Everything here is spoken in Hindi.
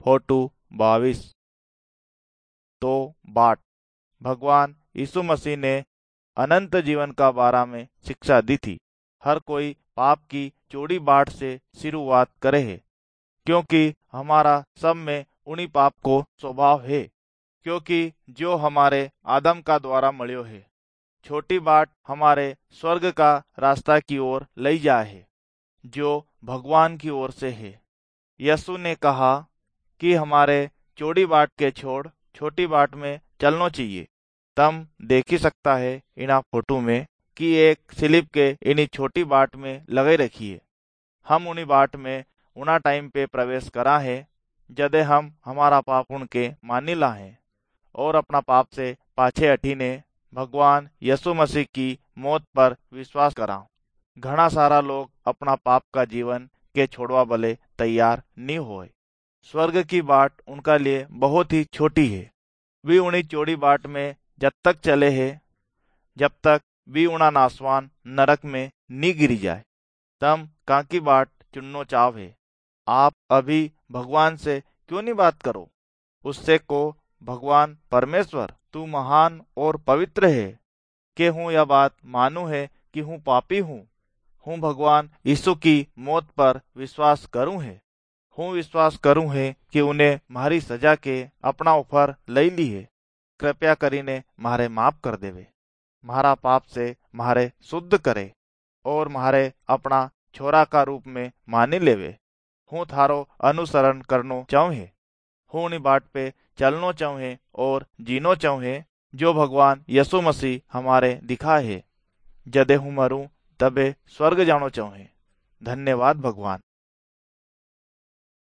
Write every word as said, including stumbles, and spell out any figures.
फोटू बाईस। तो बाट भगवान यीशु मसीह ने अनंत जीवन का बारे में शिक्षा दी थी। हर कोई पाप की चौड़ी बाट से शुरुआत करे है, क्योंकि हमारा सब में उन्हीं पाप को स्वभाव है, क्योंकि जो हमारे आदम का द्वारा मळ्यो है। छोटी बाट हमारे स्वर्ग का रास्ता की ओर ले जाए है, जो भगवान की ओर से है। यीशु ने कहा कि हमारे चौड़ी बाट के छोड़ छोटी बाट में चलना चाहिए। तम देख ही सकता है इना फोटो में कि एक स्लिप के इन्हीं छोटी बाट में लगे रखी है। हम उन्हीं बाट में उना टाइम पे प्रवेश करा है जदे हम हमारा पाप उनके मानी ला है और अपना पाप से पाछे हटीने भगवान यीशु मसीह की मौत पर विश्वास करा। घना सारा लोग अपना पाप का जीवन के छोड़वा बले तैयार नहीं होए। स्वर्ग की बाट उनका लिए बहुत ही छोटी है। वे उन्हीं चौड़ी बाट में जब तक चले है जब तक भी उना नासवान नरक में नी गिरी जाए। तम काकी बाट चुननो चाव है। आप अभी भगवान से क्यों नहीं बात करो? उससे को भगवान परमेश्वर तू महान और पवित्र है कि हूँ यह बात मानू है कि हूँ पापी हूँ। हूँ भगवान यीशु की मौत पर विश्वास करूँ है। हूँ विश्वास करूँ है कि उन्हें मारी सजा के अपना ऊपर ले ली है। कृपया करीने मारे माफ कर देवे, मारा पाप से मारे शुद्ध करे और मारे अपना छोरा का रूप में मानी लेवे। हूँ थारो अनुसरण करनो चाहूँ। हूँ उन्हीं बाट पे चलनो चाहूँ और जीनो चाहूँ जो भगवान यीशु मसीह हमारे दिखा है। जदे हूँ मरूं तबे स्वर्ग जानो चाहूँ। धन्यवाद भगवान।